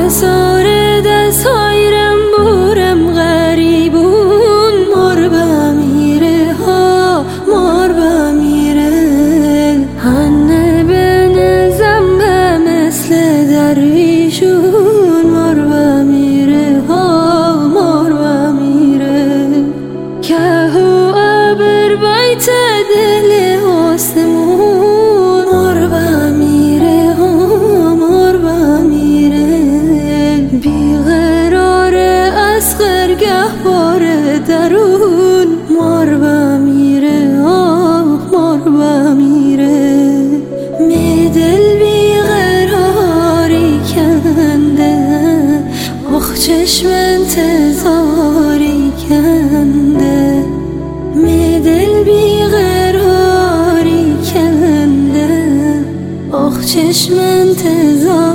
آثار دست‌های رنبورم غریبون مار بمیره ها مار بمیره هنه بنزم به مثل درویشون مار بمیره ها مار بمیره که هو ابر بیت دل آسمون مار بمیره ها مار بمیره بیقرار از خرگه بار درون مار بمیره مار بمیره می دل بیقراری کنده آخ چشم انتظاری کنده می دل بیقراری کنده آخ چشم انتظاری